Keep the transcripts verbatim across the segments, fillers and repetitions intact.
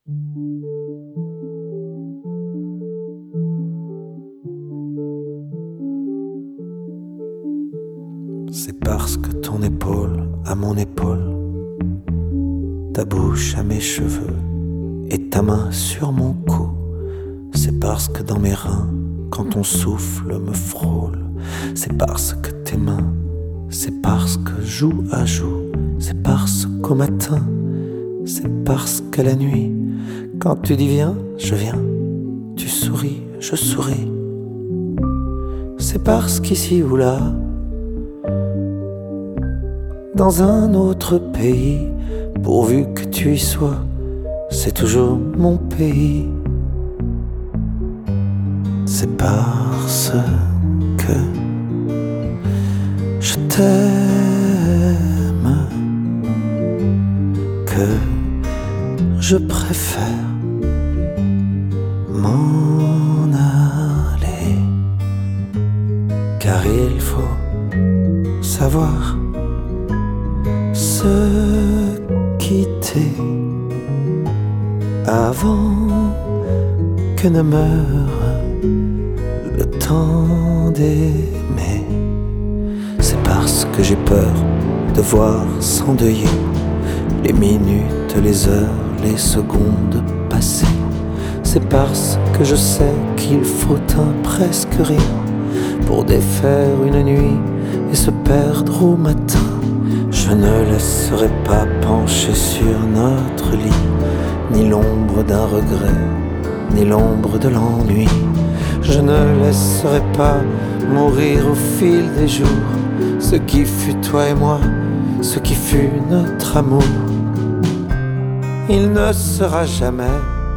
C'est parce que ton épaule à mon épaule, ta bouche à mes cheveux et ta main sur mon cou. C'est parce que dans mes reins, quand ton souffle me frôle, c'est parce que tes mains, c'est parce que joue à joue, c'est parce qu'au matin, c'est parce que la nuit, quand tu dis viens, je viens, tu souris, je souris. C'est parce qu'ici ou là, dans un autre pays, pourvu que tu y sois, c'est toujours mon pays. C'est parce que je t'aime que je préfère m'en aller, car il faut savoir se quitter avant que ne meure le temps d'aimer. C'est parce que j'ai peur de voir s'endeuiller les minutes, les heures, les secondes passer. C'est parce que je sais qu'il faut un presque rien pour défaire une nuit et se perdre au matin. Je ne laisserai pas pencher sur notre lit ni l'ombre d'un regret, ni l'ombre de l'ennui. Je ne laisserai pas mourir au fil des jours ce qui fut toi et moi, ce qui fut notre amour. Il ne sera jamais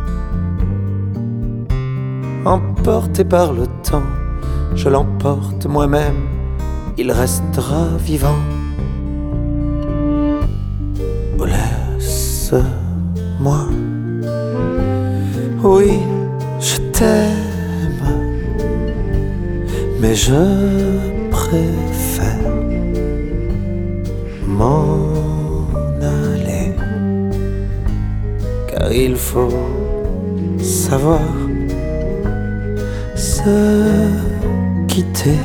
emporté par le temps, je l'emporte moi-même, il restera vivant. Oh, laisse-moi, oui, je t'aime, mais je préfère m'en aller, car il faut savoir se quitter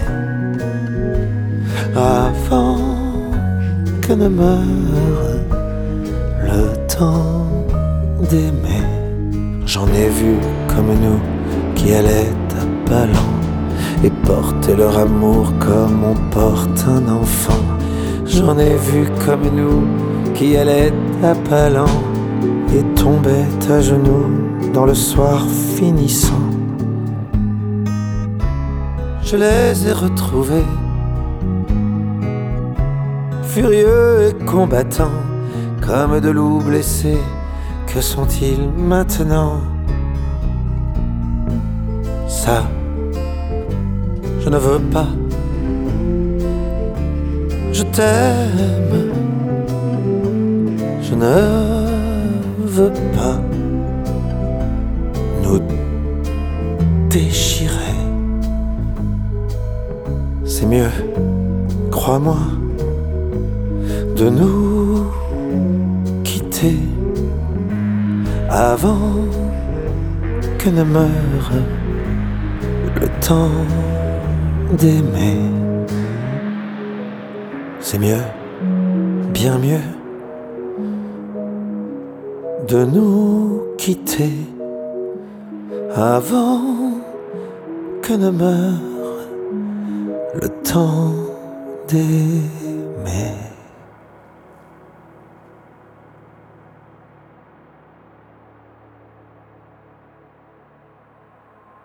avant que ne meure le temps d'aimer. J'en ai vu comme nous qui allaient à pas lents et portaient leur amour comme on porte un enfant. J'en ai vu comme nous qui allaient à pas lents et tombaient à genoux dans le soir finissant. Je les ai retrouvés furieux et combattants comme de loups blessés. Que sont-ils maintenant? Ça, je ne veux pas. Je t'aime, je ne veux pas nous déchirer. C'est mieux, crois-moi, de nous quitter avant que ne meure le temps d'aimer. C'est mieux, bien mieux, de nous quitter avant que ne meure le temps d'aimer.